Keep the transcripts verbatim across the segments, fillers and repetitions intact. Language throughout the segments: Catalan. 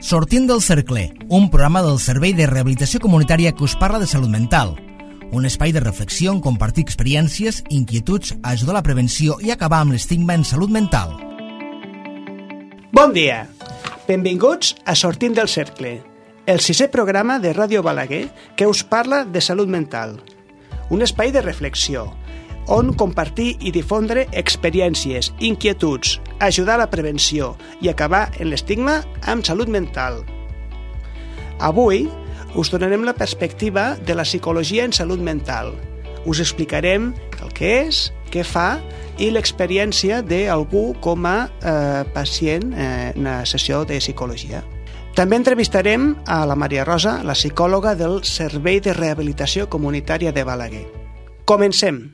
Sortint del cercle, un programa del Servei de Rehabilitació Comunitària que us parla de salut mental. Un espai de reflexió on compartir experiències, inquietuds, ajudar a la prevenció i acabar amb l'estigma en salut mental. Bon dia! Benvinguts a Sortint del cercle, el sisè programa de Ràdio Balaguer que us parla de salut mental. Un espai de reflexió, on compartir i difondre experiències, inquietuds, ajudar a la prevenció i acabar en l'estigma amb salut mental. Avui us donarem la perspectiva de la psicologia en salut mental. Us explicarem el que és, què fa i l'experiència d'algú com a eh, pacient eh, en una sessió de psicologia. També entrevistarem a la Maria Rosa, la psicòloga del Servei de Rehabilitació Comunitària de Balaguer. Comencem!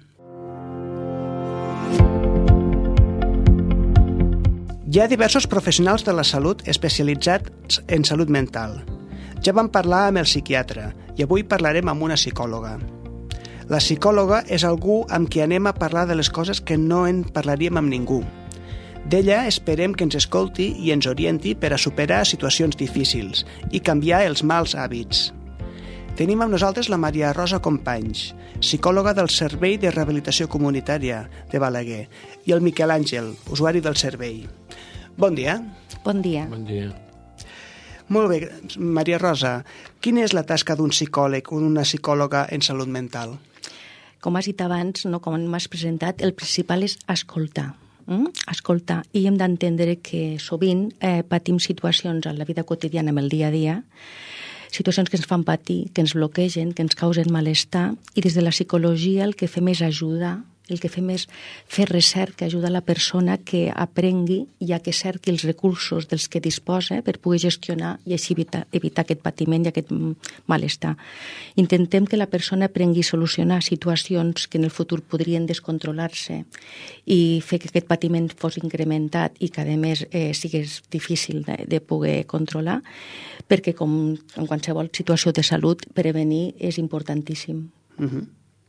Hi ha diversos professionals de la salut especialitzats en salut mental. Ja vam parlar amb el psiquiatre i avui parlarem amb una psicòloga. La psicòloga és algú amb qui anem a parlar de les coses que no en parlaríem amb ningú. D'ella esperem que ens escolti i ens orienti per a superar situacions difícils i canviar els mals hàbits. Tenim amb nosaltres la Maria Rosa Companys, psicòloga del Servei de Rehabilitació Comunitària de Balaguer, i el Miquel Àngel, usuari del servei. Bon dia. Bon dia. Bon dia. Molt bé, Maria Rosa, quina és la tasca d'un psicòleg o una psicòloga en salut mental? Com has dit abans, no, com m'has presentat, el principal és escoltar. Mm? Escoltar. I hem d'entendre que sovint eh, patim situacions en la vida quotidiana, en el dia a dia, situacions que ens fan patir, que ens bloquegen, que ens causen malestar, i des de la psicologia el que fem és ajudar, el que fem és fer recerca, ajudar la persona que aprengui i a que cerqui els recursos dels que disposa per poder gestionar i així evitar, evitar aquest patiment i aquest malestar. Intentem que la persona aprengui a solucionar situacions que en el futur podrien descontrolar-se i fer que aquest patiment fos incrementat i que a més eh, sigués difícil de, de poder controlar, perquè com en qualsevol situació de salut prevenir és importantíssim. Uh-huh.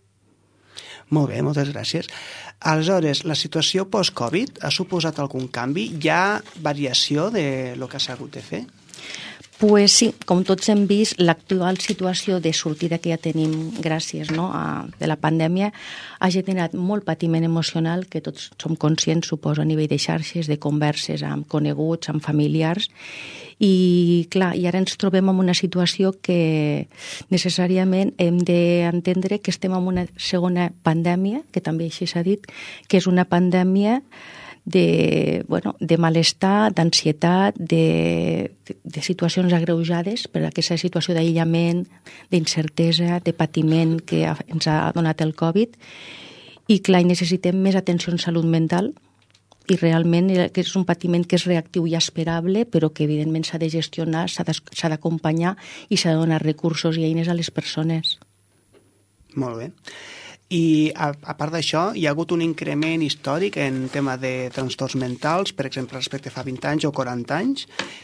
Molt bé, moltes gràcies. Aleshores, la situació post-Covid ha suposat algun canvi? Hi ha variació de lo que s'ha hagut de fer? Pues sí, com tots hem vist, l'actual situació de sortida que ja tenim gràcies no, a, de la pandèmia ha generat molt patiment emocional que tots som conscients, suposo, a nivell de xarxes, de converses amb coneguts, amb familiars. I, clar, i ara ens trobem en una situació que necessàriament hem d'entendre que estem en una segona pandèmia, que també així s'ha dit, que és una pandèmia de, bueno, de malestar, d'ansietat, de, de situacions agreujades per aquesta situació d'aïllament, d'incertesa, de patiment que ens ha donat el Covid. I, clar, necessitem més atenció en salut mental, i realment que és un patiment que és reactiu i esperable, però que evidentment s'ha de gestionar, s'ha d'acompanyar i s'ha de donar recursos i eines a les persones. Molt bé. I a, a part d'això, hi ha hagut un increment històric en tema de trastorns mentals, per exemple, respecte a fa vint anys o quaranta anys?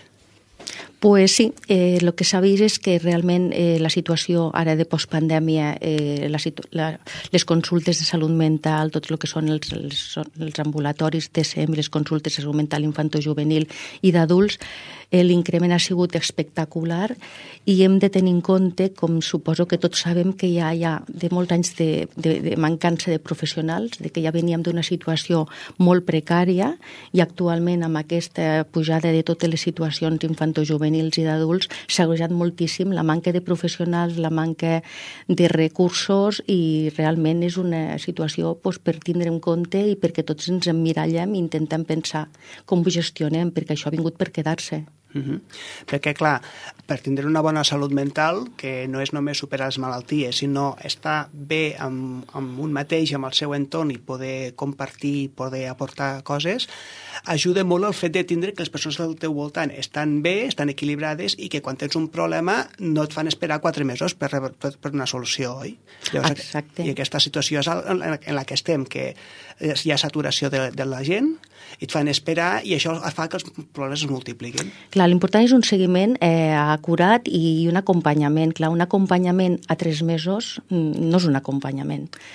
Pues sí, eh, el que s'ha vist és que realment eh, la situació ara de postpandèmia, eh, la situ- la, les consultes de salut mental, tot el que són els, els, els ambulatoris T C M, les consultes de salut mental infantojuvenil i d'adults, eh, l'increment ha sigut espectacular i hem de tenir en compte, com suposo que tots sabem, que ja hi ha de molts anys de, de, de mancança de professionals, de que ja veníem d'una situació molt precària i actualment amb aquesta pujada de totes les situacions infantojuvenils i d'adults s'ha agreujat moltíssim la manca de professionals, la manca de recursos i realment és una situació doncs, per tindre en compte i perquè tots ens emmirallem i intentem pensar com ho gestionem, perquè això ha vingut per quedar-se. Uh-huh. Perquè, clar, per tindre una bona salut mental, que no és només superar les malalties, sinó estar bé amb, amb un mateix, amb el seu entorn i poder compartir, poder aportar coses, ajuda molt el fet de tindre que les persones del teu voltant estan bé, estan equilibrades i que quan tens un problema no et fan esperar quatre mesos per, per, per una solució, oi? Llavors, exacte. I aquesta situació és en la que estem, que hi ha saturació de, de la gent, i et fan esperar i això fa que els problemes es multipliquin. Clar, l'important és un seguiment eh, acurat i un acompanyament. Clar, un acompanyament a tres mesos no és un acompanyament.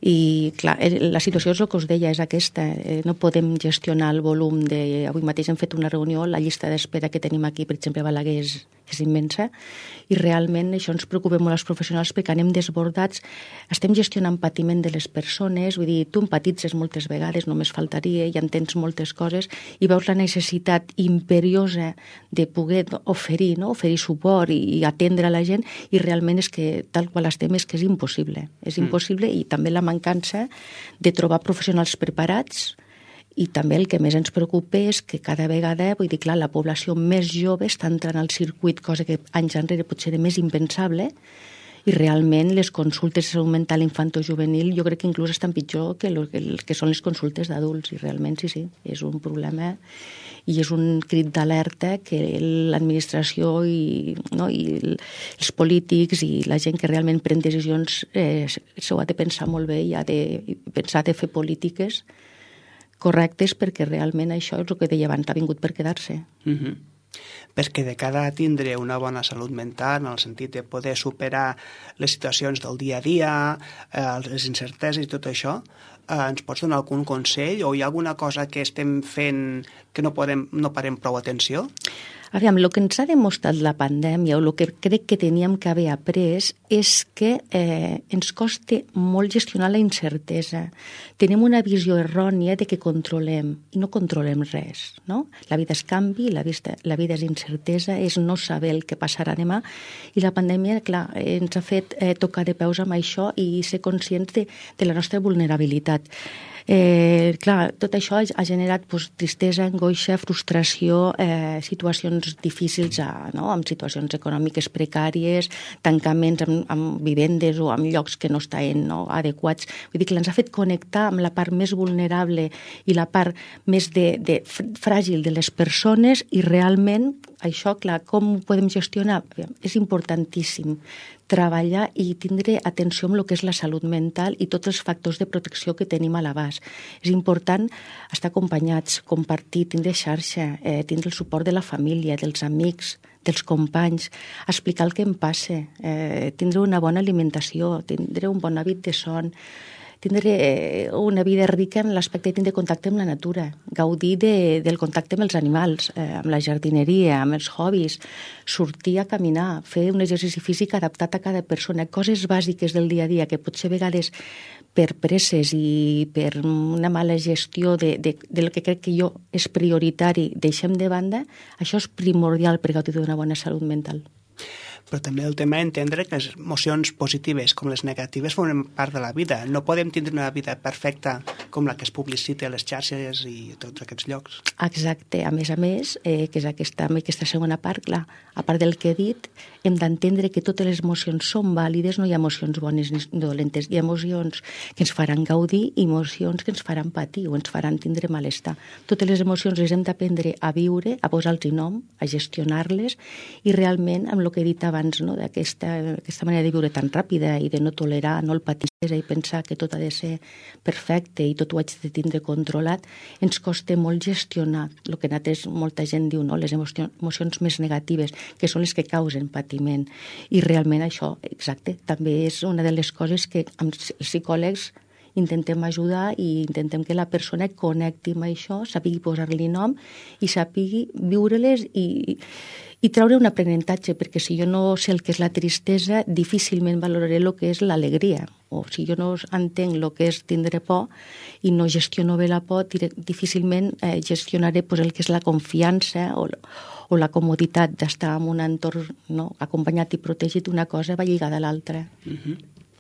I, clar, la situació és el que us deia, és aquesta. No podem gestionar el volum de... Avui mateix hem fet una reunió, la llista d'espera que tenim aquí, per exemple, a Balaguer, és, és immensa, i realment això ens preocupa molt als professionals perquè anem desbordats, estem gestionant patiment de les persones, vull dir, tu empatitzes moltes vegades, només faltaria, i entens moltes coses, i veus la necessitat imperiosa de poder oferir, no? oferir suport i, i atendre a la gent, i realment és que tal qual estem és que és impossible. És impossible mm. i també la mancança de trobar professionals preparats, i també el que més ens preocupa és que cada vegada, vull dir, clar, la població més jove està entrant al circuit, cosa que anys enrere potser era més impensable, i realment les consultes de salut mental infantojuvenil jo crec que inclús estan pitjor que el que són les consultes d'adults, i realment sí, sí, és un problema i és un crit d'alerta que l'administració i, no, i els polítics i la gent que realment pren decisions eh, s'ho ha de pensar molt bé i ha de pensar de fer polítiques correctes, perquè realment això és el que deia abans, ha vingut per quedar-se. Mm-hmm. Perquè de cara a tindre una bona salut mental, en el sentit de poder superar les situacions del dia a dia, eh, les incerteses i tot això, eh, ens pots donar algun consell o hi ha alguna cosa que estem fent que no, podem, no parem prou atenció? Aviam, el que ens ha demostrat la pandèmia o el que crec que teníem que haver après és que eh, ens costa molt gestionar la incertesa. Tenim una visió errònia de que controlem i no controlem res, no? La vida és canvi, la, vista, la vida és incertesa, és no saber el que passarà demà, i la pandèmia, clar, ens ha fet eh, tocar de peus amb això i ser conscients de, de la nostra vulnerabilitat. Eh, clar, tot això ha generat pues, tristesa, angoixa, frustració, eh, situacions difícils, a, no? amb situacions econòmiques precàries, tancaments amb, amb vivendes o amb llocs que no estan no, adequats. Vull dir que ens ha fet connectar amb la part més vulnerable i la part més de, de fràgil de les persones, i realment això, clar, com ho podem gestionar? És importantíssim treballar i tindre atenció amb el que és la salut mental i tots els factors de protecció que tenim a l'abast. És important estar acompanyats, compartir, tindre xarxa, eh, tindre el suport de la família, dels amics, dels companys, explicar el que em passa, eh, tindre una bona alimentació, tindre un bon hàbit de son, tindre una vida rica en l'aspecte de tindre contacte amb la natura, gaudir de, del contacte amb els animals, eh, amb la jardineria, amb els hobbies, sortir a caminar, fer un exercici físic adaptat a cada persona, coses bàsiques del dia a dia que potser a vegades per presses i per una mala gestió de, de, del que crec que jo és prioritari deixem de banda, això és primordial per gaudir d'una bona salut mental. Però també el tema d'entendre que les emocions positives com les negatives formen part de la vida. No podem tindre una vida perfecta com la que es publicita a les xarxes i tots aquests llocs. Exacte. A més a més, eh, que és aquesta, aquesta segona part, clar, a part del que he dit, hem d'entendre que totes les emocions són vàlides, no hi ha emocions bones ni dolentes, hi ha emocions que ens faran gaudir i emocions que ens faran patir o ens faran tindre malestar. Totes les emocions les hem d'aprendre a viure, a posar-los nom, a gestionar-les, i realment, amb el que he dit abans, no, d'aquesta aquesta manera de viure tan ràpida i de no tolerar, no el patir i pensar que tot ha de ser perfecte i tot ho haig de tindre controlat, ens costa molt gestionar el que nosaltres, molta gent diu, no? Les emocions més negatives, que són les que causen patiment. I realment això, exacte, també és una de les coses que amb els psicòlegs intentem ajudar i intentem que la persona connecti amb això, sàpigui posar-li nom i sàpigui viure-les i, i treure un aprenentatge, perquè si jo no sé el que és la tristesa, difícilment valoraré el que és l'alegria. O si jo no entenc el que és tindre por i no gestiono bé la por, difícilment eh, gestionaré pues, el que és la confiança o, o la comoditat d'estar en un entorn no, acompanyat i protegit. Una cosa va lligada a l'altra. Mm-hmm.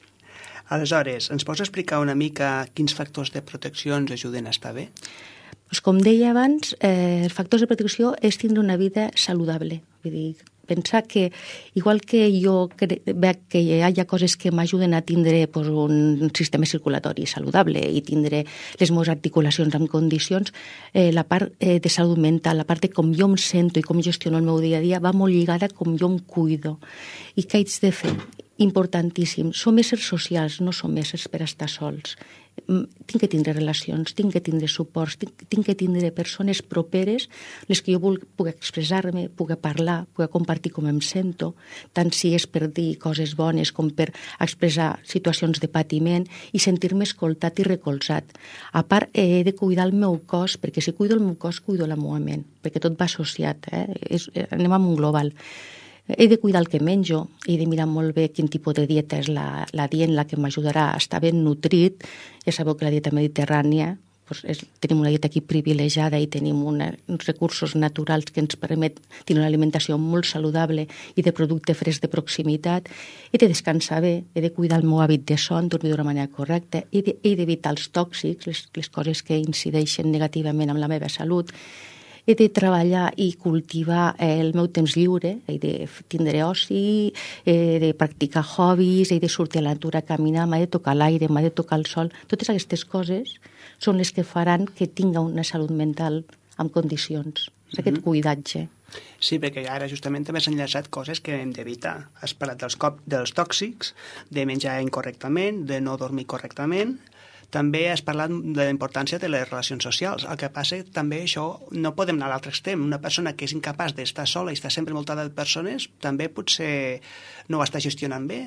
Aleshores, ens pots explicar una mica quins factors de protecció ens ajuden a estar bé? Pues com deia abans, eh, els factors de protecció és tindre una vida saludable. Vull dir, pensar que, igual que jo veig que hi ha coses que m'ajuden a tindre pues, un sistema circulatori saludable i tindre les meves articulacions en condicions, eh, la part eh, de salut mental, la part de com jo em sento i com gestiono el meu dia a dia va molt lligada a com jo em cuido. I què haig de fer? Importantíssim. Som éssers socials, no som éssers per estar sols. tinc que tindre relacions, tinc que tindre suports, tinc, tinc que tindre persones properes, les que jo vulgui, pugui expressar-me, pugui parlar, pugui compartir com em sento, tant si és per dir coses bones com per expressar situacions de patiment i sentir-me escoltat i recolzat. A part, he de cuidar el meu cos, perquè si cuido el meu cos, cuido la meva ment, perquè tot va associat, eh? És, anem amb un global. He de cuidar el que menjo, he de mirar molt bé quin tipus de dieta és la, la dieta que m'ajudarà a estar ben nutrit. Ja sabeu que la dieta mediterrània, doncs és, tenim una dieta aquí privilegiada i tenim una, uns recursos naturals que ens permet tenir una alimentació molt saludable i de producte fresc de proximitat. He de descansar bé, he de cuidar el meu hàbit de son, dormir d'una manera correcta, he d'evitar els tòxics, les, les coses que incideixen negativament amb la meva salut. He de treballar i cultivar el meu temps lliure, he de tindre oci, he de practicar hobbies, he de sortir a la natura a caminar, m'ha de tocar l'aire, m'ha de tocar el sol. Totes aquestes coses són les que faran que tinga una salut mental en condicions. És aquest cuidatge. Sí, perquè ara justament també s'han enllaçat coses que hem d'evitar. Has parlat dels, cop, dels tòxics, de menjar incorrectament, de no dormir correctament. També has parlat de la importància de les relacions socials. El que passa que també això no podem anar a l'altre extrem. Una persona que és incapaç d'estar sola i està sempre envoltada de persones també potser no ho està gestionant bé.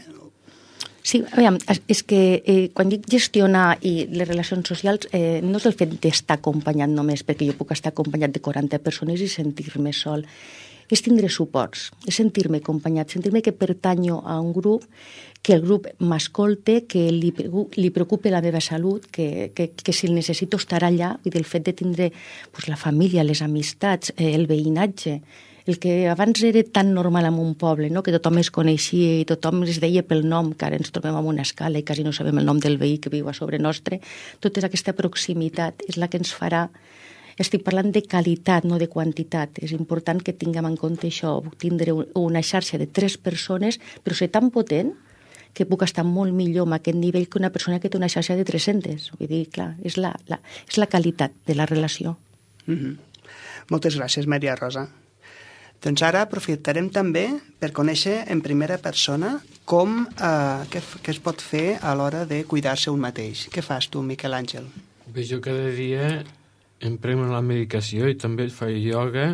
Sí, a veure, és que eh, quan dic gestionar i les relacions socials eh, no és el fet d'estar acompanyat només, perquè jo puc estar acompanyat de quaranta persones i sentir-me sol. És tindre suports, és sentir-me acompanyat, sentir-me que pertanyo a un grup, que el grup m'escolte, que li, li preocupe la meva salut, que, que, que si el necessito estarà allà, i del fet de tindre pues, la família, les amistats, eh, el veïnatge, el que abans era tan normal en un poble, no? Que tothom es coneixia i tothom es deia pel nom, que ara ens trobem en una escala i quasi no sabem el nom del veí que viu a sobre nostre. Tota aquesta proximitat és la que ens farà. Estic parlant de qualitat, no de quantitat. És important que tinguem en compte això, tindre una xarxa de tres persones, però ser tan potent que puc estar molt millor en aquest nivell que una persona que té una xarxa de tres-centes. Vull dir, clar, és la, la, és la qualitat de la relació. Mm-hmm. Moltes gràcies, Maria Rosa. Doncs ara aprofitarem també per conèixer en primera persona com, eh, què, què es pot fer a l'hora de cuidar-se un mateix. Què fas tu, Miquel Àngel? Bé, jo cada dia em premo la medicació i també faig ioga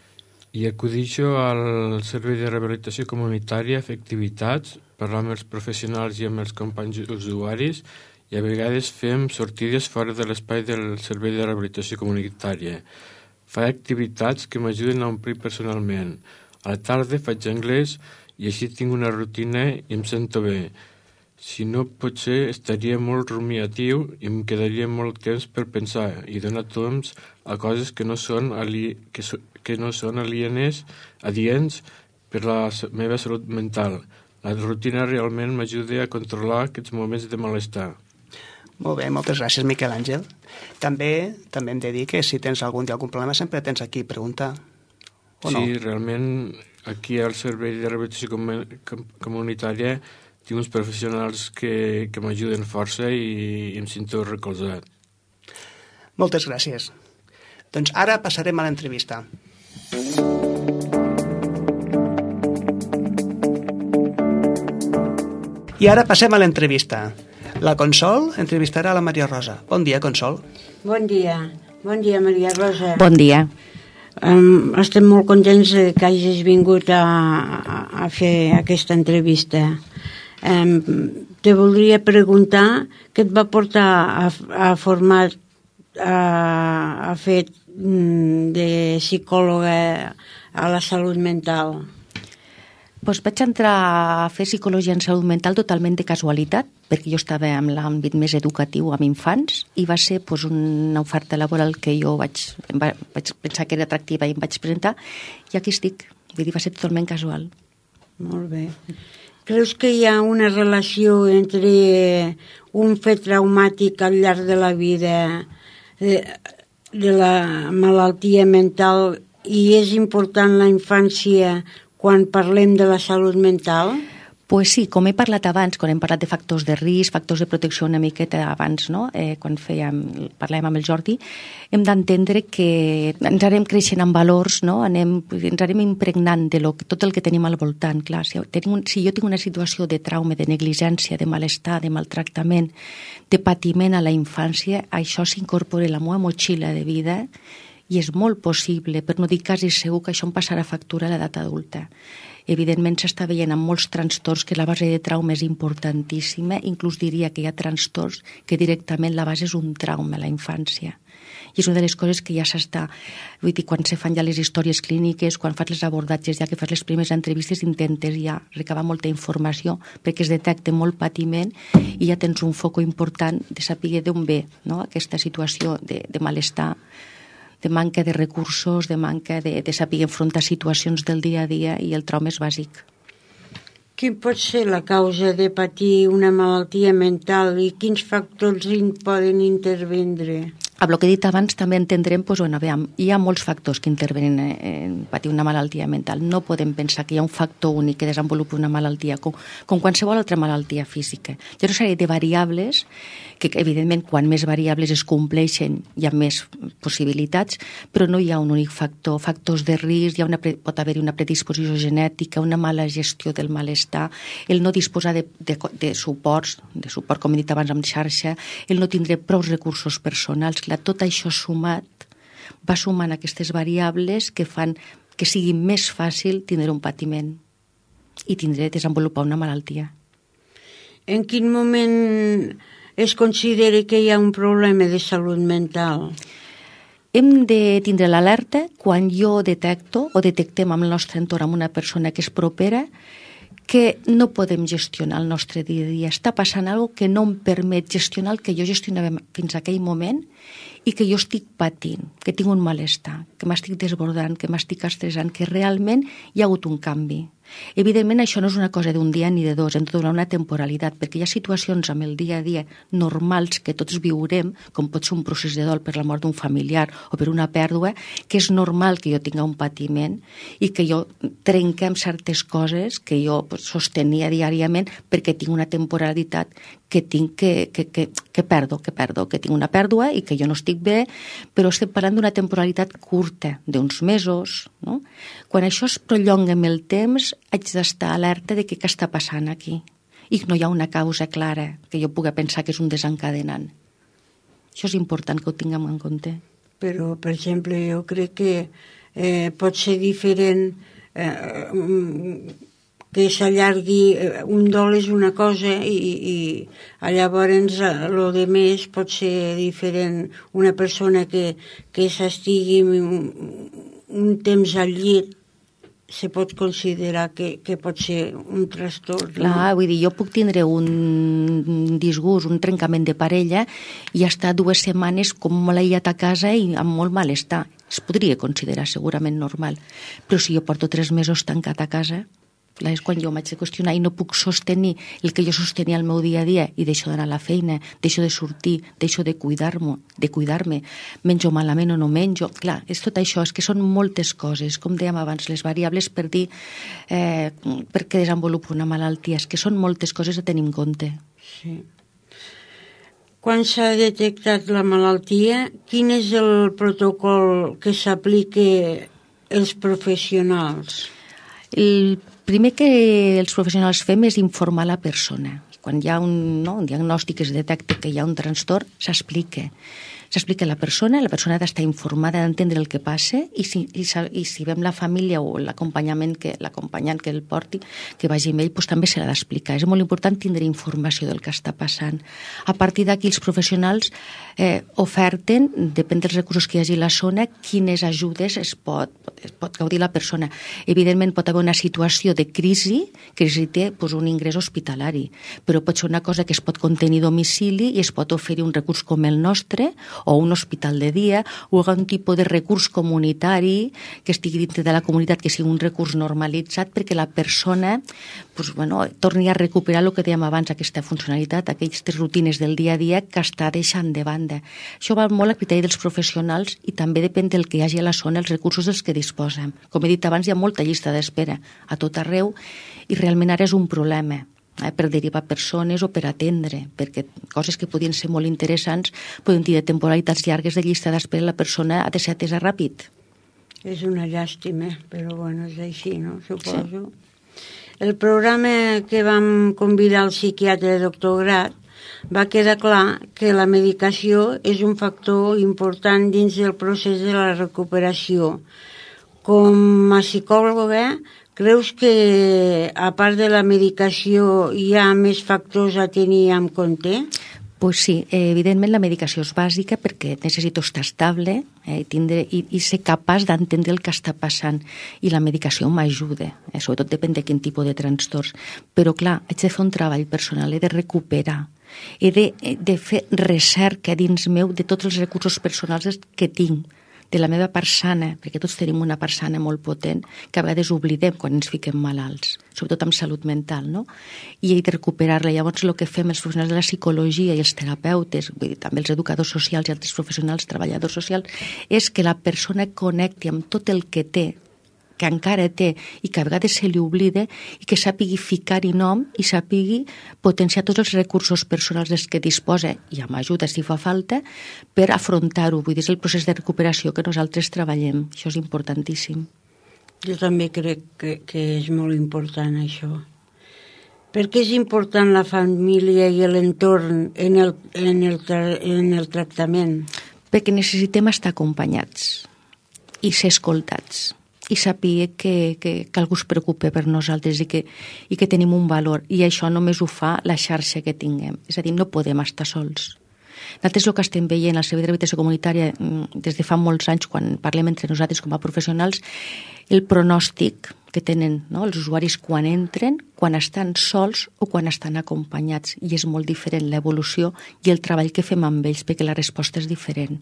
i acudixo al servei de rehabilitació comunitària a fer activitats, parlar amb els professionals i amb els companys usuaris i a vegades fem sortides fora de l'espai del servei de rehabilitació comunitària. Faig activitats que m'ajuden a omplir personalment. A la tarda faig anglès i així tinc una rutina i em sento bé. Si no, potser estaria molt rumiatiu i em quedaria molt temps per pensar i donar temps a coses que no són, ali... que so... que no són alienes, adients per la meva salut mental. La rutina realment m'ajuda a controlar aquests moments de malestar. Molt bé, moltes gràcies, Miquel Àngel. També també hem de dir que si tens algun dia algun problema sempre tens aquí preguntar, o no? Sí, realment aquí al servei de rehabilitació com com comunitària tinc uns professionals que, que m'ajuden força i, i em sento recolzat. Moltes gràcies. Doncs ara passarem a l'entrevista. I ara passem a l'entrevista. La Consol entrevistarà a la Maria Rosa. Bon dia, Consol. Bon dia. Bon dia, Maria Rosa. Bon dia. Um, estem molt contents que hagis vingut a, a, a fer aquesta entrevista. Um, te voldria preguntar què et va portar a, a formar, a, a fer de psicòloga a la salut mental. Pues vaig entrar a fer psicologia en salut mental totalment de casualitat, perquè jo estava en l'àmbit més educatiu amb infants i va ser pues, una oferta laboral que jo vaig, va, vaig pensar que era atractiva i em vaig presentar i aquí estic. Vull dir, va ser totalment casual. Molt bé. Creus que hi ha una relació entre un fet traumàtic al llarg de la vida de, de la malaltia mental i és important la infància quan parlem de la salut mental? Pues sí, com he parlat abans, quan hem parlat de factors de risc, factors de protecció una miqueta abans, no? eh, quan fèiem, parlàvem amb el Jordi, hem d'entendre que ens anem creixent amb valors, no? anem, ens anem impregnant de lo, tot el que tenim al voltant. Clar, si, tenim, si jo tinc una situació de trauma, de negligència, de malestar, de maltractament, de patiment a la infància, això s'incorpora a la meva motxilla de vida i és molt possible, per no dir quasi segur, que això em passarà factura a l'edat adulta. Evidentment s'està veient amb molts trastorns que la base de trauma és importantíssima, inclús diria que hi ha trastorns que directament la base és un trauma a la infància. I és una de les coses que ja s'està, vull dir, quan se fan ja les històries clíniques, quan fas les abordatges, ja que fas les primeres entrevistes, intentes ja recabar molta informació perquè es detecta molt patiment i ja tens un foc important de saber d'on ve, no? Aquesta situació de, de malestar, de manca de recursos, de manca de, de saber enfrontar situacions del dia a dia, i el trauma és bàsic. Quin pot ser la causa de patir una malaltia mental i quins factors hi poden intervindre? Amb el que he dit abans també entendrem, doncs, bueno, veiem, hi ha molts factors que intervenen en patir una malaltia mental. No podem pensar que hi ha un factor únic que desenvolupa una malaltia, com, com qualsevol altra malaltia física. Hi ha una sèrie de variables que, evidentment, quan més variables es compleixen, hi ha més possibilitats, però no hi ha un únic factor. Factors de risc, hi ha una, pot haver-hi una predisposició genètica, una mala gestió del malestar, el no disposar de, de, de suports, de suport, com he dit abans, amb xarxa, el no tindre prou recursos personals. Clar, tot això sumat va sumant aquestes variables que fan que sigui més fàcil tindre un patiment i tindre, desenvolupar una malaltia. En quin moment es considera que hi ha un problema de salut mental? Hem de tindre l'alerta quan jo detecto o detectem amb el nostre entorn amb una persona que és propera que no podem gestionar el nostre dia a dia. Està passant alguna cosa que no em permet gestionar el que jo gestionava fins a aquell moment i que jo estic patint, que tinc un malestar, que m'estic desbordant, que m'estic estressant, que realment hi ha hagut un canvi. Evidentment, això no és una cosa d'un dia ni de dos, hem de donar una temporalitat, perquè hi ha situacions amb el dia a dia normals que tots viurem, com pot ser un procés de dol per la mort d'un familiar o per una pèrdua, que és normal que jo tinga un patiment i que jo trenque amb certes coses que jo pues, sostenia diàriament perquè tinc una temporalitat que tinc que, que, que, que perdo, que perdo, que tinc una pèrdua i que jo no estic bé, però estem parlant d'una temporalitat curta, d'uns mesos, no? Quan això es prolonga amb el temps, haig d'estar alerta de què, què està passant aquí i no hi ha una causa clara que jo pugui pensar que és un desencadenant. Això és important que ho tinguem en compte. Però, per exemple, jo crec que eh, pot ser diferent eh, que s'allargui, un dol és una cosa i, i llavors el de més pot ser diferent. Una persona que, que s'estigui un, un temps al llit se pot considerar que, que pot ser un trastorn. Clar, no? Vull dir, jo puc tindre un disgust, un trencament de parella i estar dues setmanes com molt aïllat a casa i amb molt malestar. Es podria considerar segurament normal, però si jo porto tres mesos tancat a casa, clar, és quan jo m'haig de qüestionar i no puc sostenir el que jo sostenia al meu dia a dia i deixo d'anar a la feina, deixo de sortir, deixo de cuidar-me, de cuidar-me, menjo malament o no menjo. Clar, és tot això, és que són moltes coses, com dèiem abans, les variables per dir eh, per què desenvolupo una malaltia, és que són moltes coses a tenir en compte. Sí. Quan s'ha detectat la malaltia, quin és el protocol que s'aplica als professionals? El primer que els professionals fem és informar la persona. Quan hi ha un, no, un diagnòstic que es detecta que hi ha un trastorn, s'explica. S'explica a la persona, la persona ha d'estar informada, d'entendre el que passa i si, i, i si vem la família o l'acompanyament que l'acompanyant que el porti, que vagi amb ell, doncs també se l'ha d'explicar. És molt important tindre informació del que està passant. A partir d'aquí els professionals eh, oferten, depèn dels recursos que hi hagi a la zona, quines ajudes es pot, es pot gaudir la persona. Evidentment pot haver una situació de crisi que necessita doncs, un ingrés hospitalari, però pot ser una cosa que es pot contenir a domicili i es pot oferir un recurs com el nostre, o un hospital de dia, o algun tipus de recurs comunitari que estigui dintre de la comunitat, que sigui un recurs normalitzat perquè la persona pues, bueno, torni a recuperar el que dèiem abans, aquesta funcionalitat, aquestes rutines del dia a dia que està deixant de banda. Això va molt a criteri dels professionals i també depèn del que hi hagi a la zona, els recursos dels que disposem. Com he dit abans, hi ha molta llista d'espera a tot arreu i realment ara és un problema eh, per derivar persones o per atendre, perquè coses que podien ser molt interessants poden tenir temporalitats llargues de llista d'espera, la persona ha de ser atesa ràpid. És una llàstima, però bueno, és així, no? Suposo. Sí. El programa que vam convidar al psiquiatre doctor Grat va quedar clar que la medicació és un factor important dins del procés de la recuperació. Com a psicòloga, creus que a part de la medicació hi ha més factors a tenir en compte? Pues sí, evidentment la medicació és bàsica perquè necessito estar estable eh, tindre, i, i ser capaç d'entendre el que està passant. I la medicació m'ajuda, eh, sobretot depèn de quin tipus de trastorns. Però clar, haig de fer un treball personal, he de recuperar, he de, de fer recerca dins meu de tots els recursos personals que tinc, de la meva part sana, perquè tots tenim una part sana molt potent, que a vegades oblidem quan ens fiquem malalts, sobretot amb salut mental, no? I he de recuperar-la. Llavors, el que fem els professionals de la psicologia i els terapeutes, vull dir, també els educadors socials i altres professionals, treballadors socials, és que la persona connecti amb tot el que té, que encara té i que a vegades se li oblida i que sàpigui ficar-hi nom i sàpigui potenciar tots els recursos personals dels que disposa i amb ajuda si fa falta per afrontar-ho. Vull dir, és el procés de recuperació que nosaltres treballem. Això és importantíssim. Jo també crec que, que és molt important això. Per què és important la família i l'entorn en el, en el, en el tractament? Perquè necessitem estar acompanyats i ser escoltats i saber que, que, que algú es preocupa per nosaltres i que, i que tenim un valor. I això només ho fa la xarxa que tinguem. És a dir, no podem estar sols. Nosaltres el que estem veient al servei de rehabilitació comunitària des de fa molts anys, quan parlem entre nosaltres com a professionals, el pronòstic que tenen, no, els usuaris quan entren, quan estan sols o quan estan acompanyats. I és molt diferent l'evolució i el treball que fem amb ells, perquè la resposta és diferent.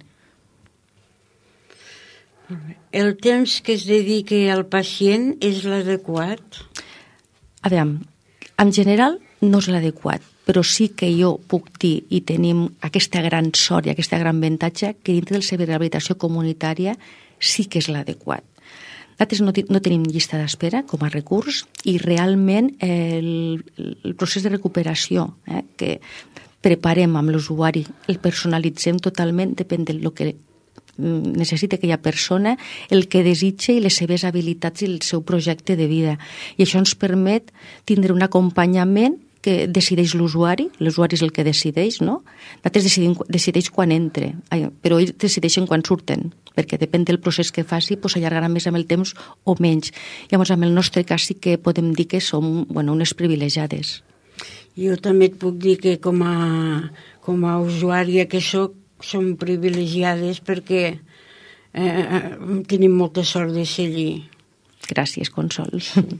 El temps que es dediqui al pacient és l'adequat? A veure, en general no és l'adequat, però sí que jo puc dir i tenim aquesta gran sort i aquesta gran avantatge que dintre del servei de rehabilitació comunitària sí que és l'adequat. Nosaltres no, no tenim llista d'espera com a recurs i realment el, el procés de recuperació eh, que preparem amb l'usuari, el personalitzem totalment, depèn del que necessita aquella persona, el que desitja i les seves habilitats i el seu projecte de vida. I això ens permet tindre un acompanyament que decideix l'usuari, l'usuari és el que decideix, no? Nosaltres decidim, decideix quan entre, però ells decideixen quan surten, perquè depèn del procés que faci, doncs s'allargarà més amb el temps o menys. Llavors, en el nostre cas sí que podem dir que som, bueno, unes privilegiades. Jo també et puc dir que com a, com a usuària que soc, som privilegiades perquè eh, tenim molta sort de ser allí. Gràcies, Consol.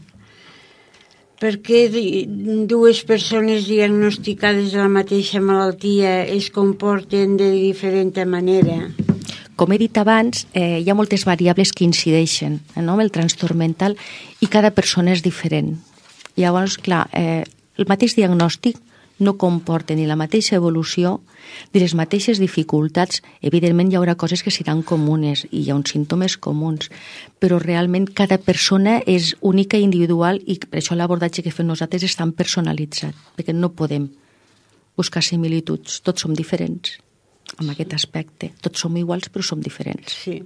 Per què dues persones diagnosticades de la mateixa malaltia es comporten de diferent manera? Com he dit abans, eh, hi ha moltes variables que incideixen eh, no, amb el trastorn mental i cada persona és diferent. Llavors, clar, eh, el mateix diagnòstic no comporta ni la mateixa evolució ni les mateixes dificultats. Evidentment hi haurà coses que seran comunes i hi ha uns símptomes comuns, però realment cada persona és única i individual i per això l'abordatge que fem nosaltres és tan personalitzat, perquè no podem buscar similituds, tots som diferents en aquest aspecte, tots som iguals però som diferents. Sí.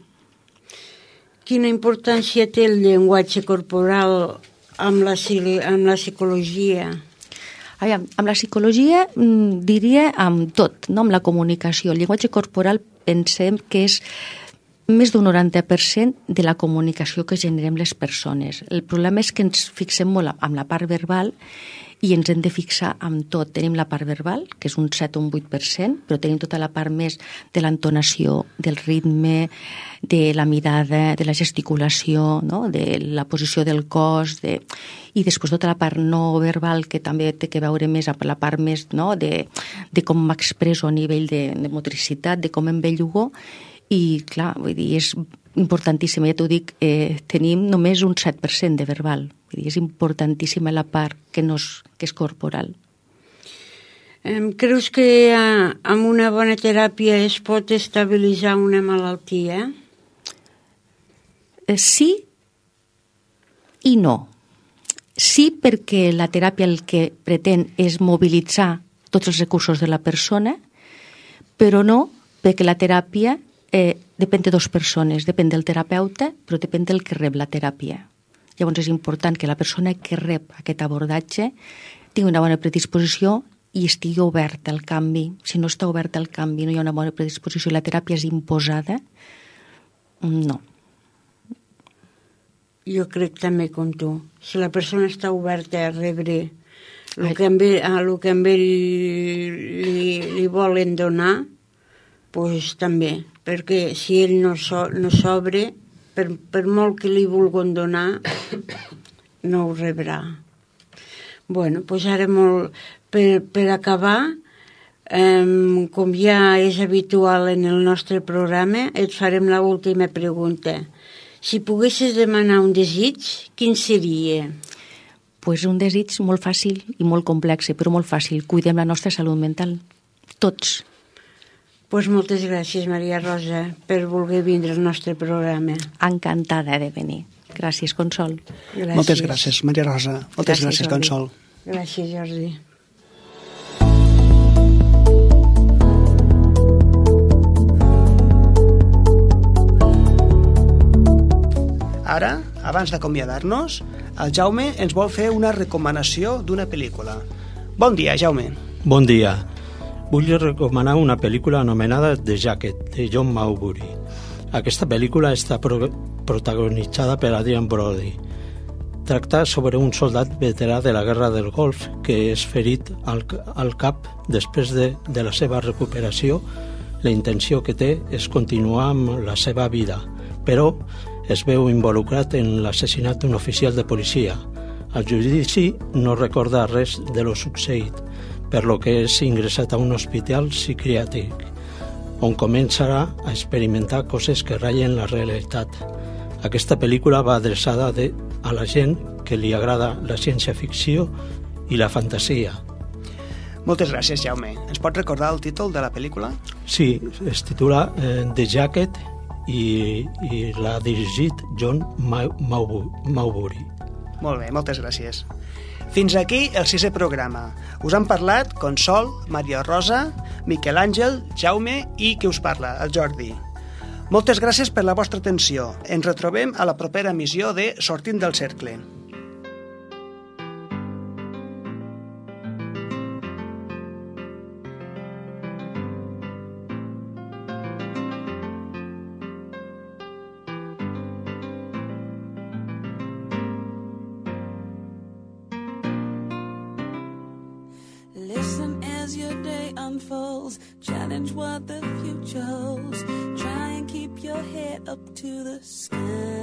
Quina importància té el llenguatge corporal amb la, amb la psicologia? Aviam, amb la psicologia diria amb tot, no? Amb la comunicació. El llenguatge corporal pensem que és més d'un noranta per cent de la comunicació que generem les persones. El problema és que ens fixem molt amb la part verbal i ens hem de fixar amb tot. Tenim la part verbal, que és un set o un vuit per cent, però tenim tota la part més de l'entonació, del ritme, de la mirada, de la gesticulació, no? De la posició del cos, de... i després tota la part no verbal, que també té que veure més amb la part més, no? de, de com m'expreso a nivell de, de motricitat, de com em bellugo, i clar, vull dir, és importantíssima, ja t'ho dic, eh, tenim només un set per cent de verbal, vull dir, és importantíssima la part que, no és, que és corporal. Creus que amb una bona teràpia es pot estabilitzar una malaltia? Sí i no. Sí, perquè la teràpia el que pretén és mobilitzar tots els recursos de la persona, però no perquè la teràpia eh, depèn de dues persones, depèn del terapeuta, però depèn del que rep la teràpia. Llavors és important que la persona que rep aquest abordatge tingui una bona predisposició i estigui obert al canvi. Si no està obert al canvi, no hi ha una bona predisposició i la teràpia és imposada, no. Jo crec també com tu. Si la persona està oberta a rebre el que amb ell, el que amb ell li, li volen donar, doncs també. Perquè si ell no, so, no s'obre, per, per molt que li vulguin donar, no ho rebrà. Bueno, doncs ara molt... Per, per acabar, eh, com ja és habitual en el nostre programa, et farem l'última pregunta. Si poguessis demanar un desig, quin seria? Pues un desig molt fàcil i molt complex, però molt fàcil. Cuidem la nostra salut mental. Tots. Pues moltes gràcies, Maria Rosa, per voler vindre al nostre programa. Encantada de venir. Gràcies, Consol. Gràcies. Moltes gràcies, Maria Rosa. Moltes gràcies, gràcies Consol. Gràcies, Jordi. Ara, abans d'acomiadar-nos, el Jaume ens vol fer una recomanació d'una pel·lícula. Bon dia, Jaume. Bon dia. Vull recomanar una pel·lícula anomenada The Jacket, de John Mowbray. Aquesta pel·lícula està pro protagonitzada per Adrian Brody. Tracta sobre un soldat veterà de la Guerra del Golf que és ferit al, al cap després de, de la seva recuperació. La intenció que té és continuar amb la seva vida, però es veu involucrat en l'assassinat d'un oficial de policia. Al judici no recorda res de lo succeït, per lo que és ingressat a un hospital psiquiàtric, on començarà a experimentar coses que ratllen la realitat. Aquesta pel·lícula va adreçada de, a la gent que li agrada la ciència-ficció i la fantasia. Moltes gràcies, Jaume. Ens pots recordar el títol de la pel·lícula? Sí, es titula eh, The Jacket i, i l'ha dirigit John Mowbray. Molt bé, moltes gràcies. Fins aquí el sisè programa. Us han parlat Consol, Maria Rosa, Miquel Àngel, Jaume i qui us parla, el Jordi. Moltes gràcies per la vostra atenció. Ens retrobem a la propera emissió de Sortint del Cercle. unfolds, challenge what the future holds, try and keep your head up to the sky.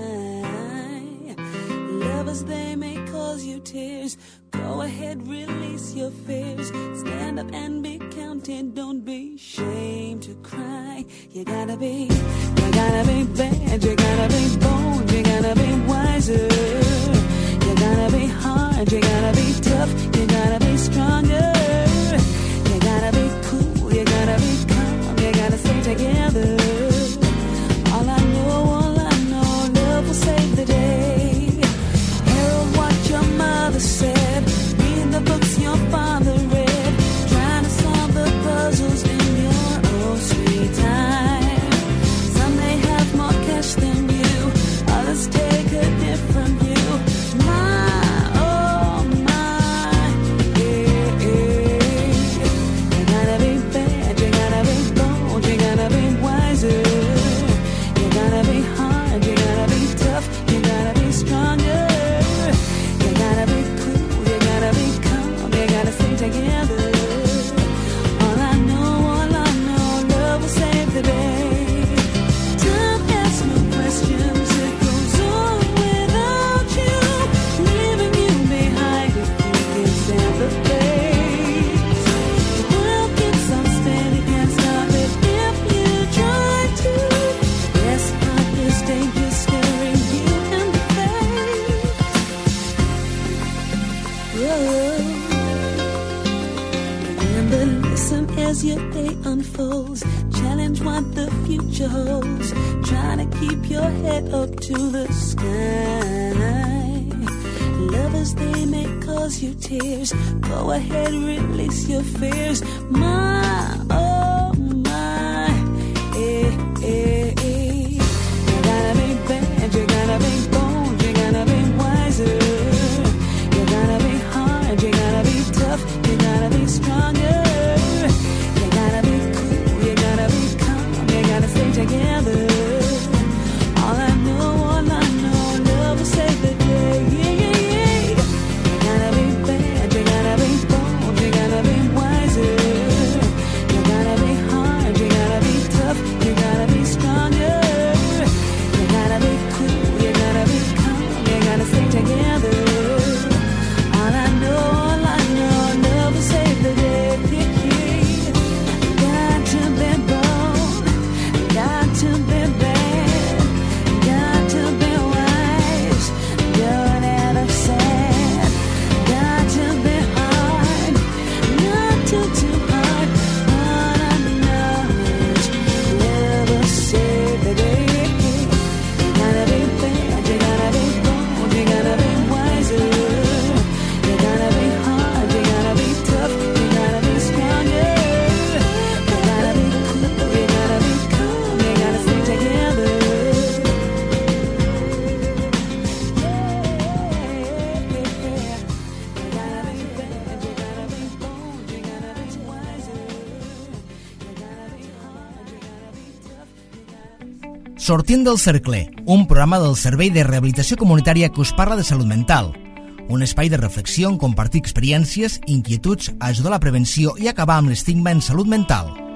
Lovers, they may cause you tears, go ahead, release your fears, stand up and be counted, don't be ashamed to cry. You gotta be, you gotta be bad, you gotta be bold, you gotta be wiser, you gotta be hard, you gotta be tough, you gotta be stronger, you gotta be cool, you gotta be calm, you gotta stay together. All I know, all I know, love will save the day. Herald what your mother said, read the books your father read, trying to solve the puzzles in your own sweet time. Some may have more cash than you, others take a different view. My, oh Remember, listen as your day unfolds. Challenge what the future holds. Try to keep your head up to the sky. Lovers, they may cause you tears. Go ahead, release your fears. My, oh my, eh, eh, eh. You gotta be bad, you gotta be bold, you gotta be wiser. You gotta be hard, you gotta be tough, you gotta be stronger. You gotta be cool, you gotta be calm, you gotta stay together. All I know, all I know, love will save the day. Yeah, yeah. Sortint del cercle, un programa del Servei de Rehabilitació Comunitària que us parla de salut mental. Un espai de reflexió on compartir experiències, inquietuds, ajudar a la prevenció i acabar amb l'estigma en salut mental.